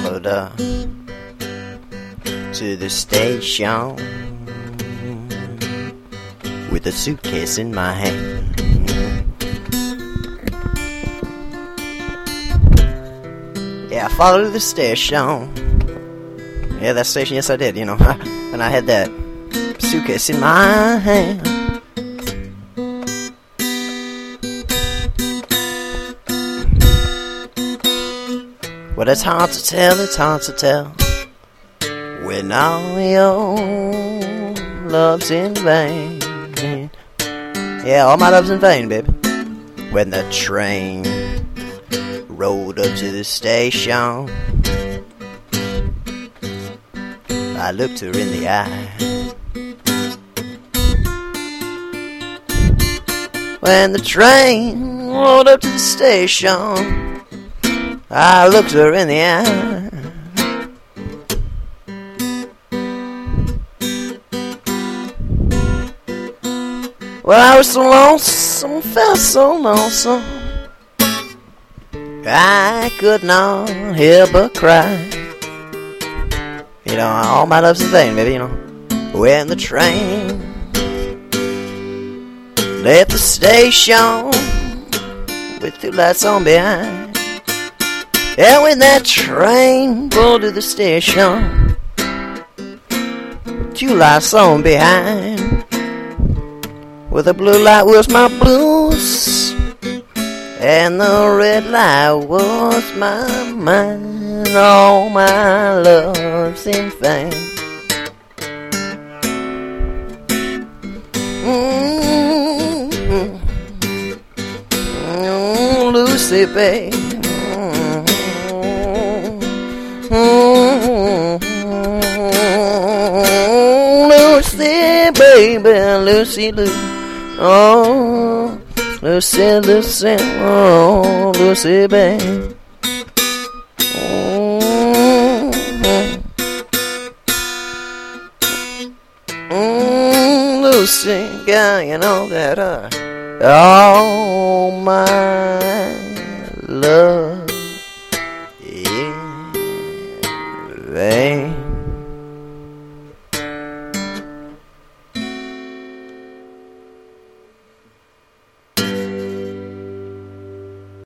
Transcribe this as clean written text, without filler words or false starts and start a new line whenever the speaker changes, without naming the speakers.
followed her to the station with a suitcase in my hand. Yeah, I followed her to the station. Yeah, that station, yes I did, you know. And I had that suitcase in my hand. Well, it's hard to tell when all your love's in vain. Yeah, all my love's in vain, baby. When the train rolled up to the station, I looked her in the eye. When the train rolled up to the station, I looked her in the eye. Well, I was so lonesome, felt so lonesome, I could not help but cry. You know, all my love's in vain, baby, you know. When the train left the station with two lights on behind. Yeah, when that train pulled to the station, two lights on behind. Well, the blue light was my blues, and the red light was my mind. All my love's in vain. Lucy, babe. Lucy, baby, Lucy, Lucy, oh, Lucy, Lucy, oh, Lucy, baby. Lucy, girl, you know that all my love